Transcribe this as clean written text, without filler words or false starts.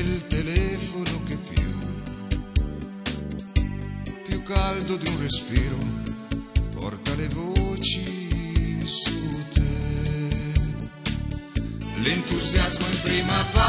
quel telefono che più caldo di un respiro porta le voci su te. L'entusiasmo in prima pagina